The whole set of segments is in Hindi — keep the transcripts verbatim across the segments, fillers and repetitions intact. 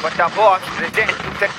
फटा boss presenting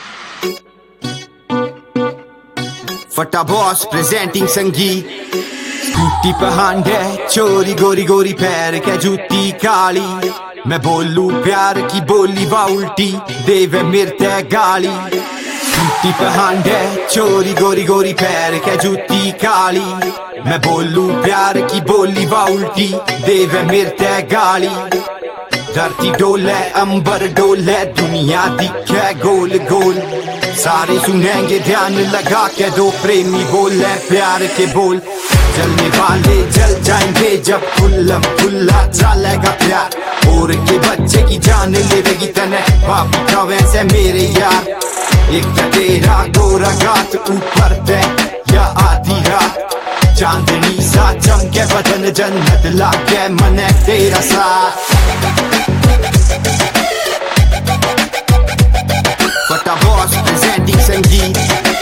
Fata boss presenting संगीत स्कूटी पे हांडे चोरी गोरी गोरी पैर के जूती काली मैं बोलू प्यार की बोली वा उल्टी देवे मिरते गाली स्कूटी पे हांडे चोरी गोरी गोरी पैर के जूती काली मैं बोलू प्यार की बोली वा उल्टी देवे मिरते गाली धरती डोले अंबर डोले दुनिया दिखे गोल गोल सारे सुनेंगे ध्यान लगा के दो प्रेमी बोले प्यार के बोल जलने वाले जल जाएंगे जब खुल्लम खुल्ला चलेगा प्यार और के बच्चे की जान लेगी तने पापी का वैसे मेरे यार एक तेरा गोरा गात ऊपर ते या आधी रात चांदनी सा चमके बदन जन्नत लाके मने तेरा साथ फटा बॉस प्रेजेंटिंग संगीत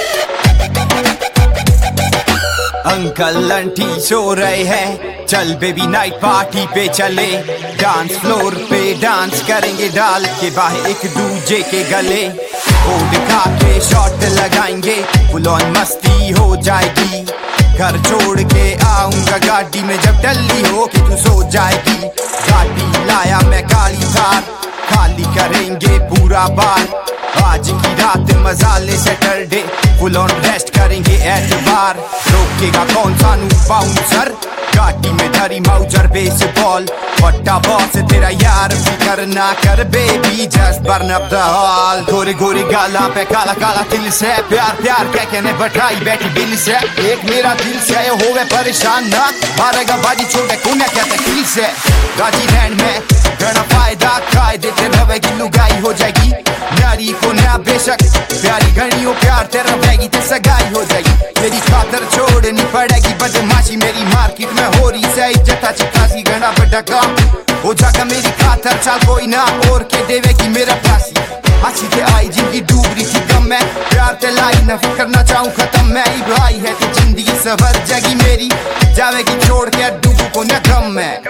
अंकल आंटी सो रहे हैं चल बेबी नाइट पार्टी पे चले डांस फ्लोर पे डांस करेंगे डाल के बाहर एक दूजे के गले कोड खा के शॉट लगाएंगे फुल ऑन मस्ती हो जाएगी घर छोड़ के आऊंगा गाड़ी में जब डल्ली हो के तू सो जाएगी गाड़ी लाया मैं काली थार खाली करेंगे पूरा बार आज की रात मजाले सैटरडे फुल ऑन रेस्ट करेंगे एतबार रोकेगा कौन सा नू बाउंसर गाड़ी में धरी माउजर बेसबॉल फटा बॉस तेरा यार फिकर ना कर baby just burn up the hall गोरी गोरी गाला पे काला काला तिल से प्यार प्यार कह के ने बटाई बैठी बिल से एक मेरा दिल से होवे परेशान ना मारेगा बाजी छोटे कुने कहते दिल से राजी रैंड में घना फायदा खाए देते रहेगी लुगाई हो जाएगी नारी को ना बेशक प्यारी घड़ियों प्यार तेरा रहेगी तो सगाई हो जाएगी मेरी खातर छोड़नी पड़ेगी बदमाशी मेरी मार्केट में हो रही सही जता चिकासी घना बड़ा काम हो जाएगा मेरी खातर चाल कोई ना और के देवेगी मेरा फांसी अच्छी ते आई जिंदगी डूब रही थी गम में प्यार ते लाई न करना चाहूँ खत्म मैं ही भाई है तो जिंदगी सवर जाएगी मेरी जावेगी छोड़ के डूबू को न गम में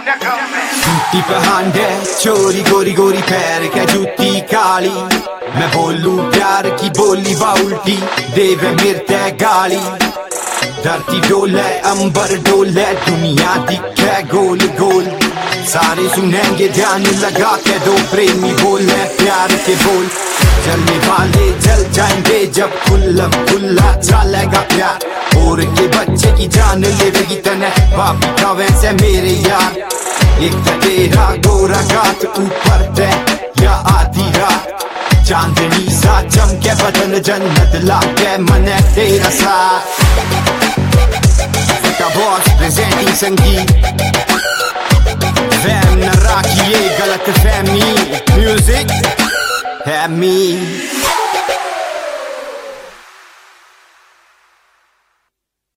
जूती पे हांडे चोरी गोरी गोरी पैर के जूती काली मैं बोलू प्यार की बोली वा उल्टी देवे मिरते गाली धरती डोले अंबर डोले दुनिया दिखे गोल गोल सारे सुनेंगे ध्यान लगा के दो प्रेमी बोले प्यार के बोल जलने वाले जल जाएंगे जब खुल्लम खुल्ला चलेगा प्यार और के बच्चे की जान लेगी तने पापी का वैसे मेरे यार एक तेरा गोरा गात ऊपर ते या आधी रात चांदनी सा चमके बदन जन्नत लाके मने तेरा साथ फटा बॉस प्रेजेंटिंग संगीत फैम न राखिए गलत फहमी म्यूजिक है मी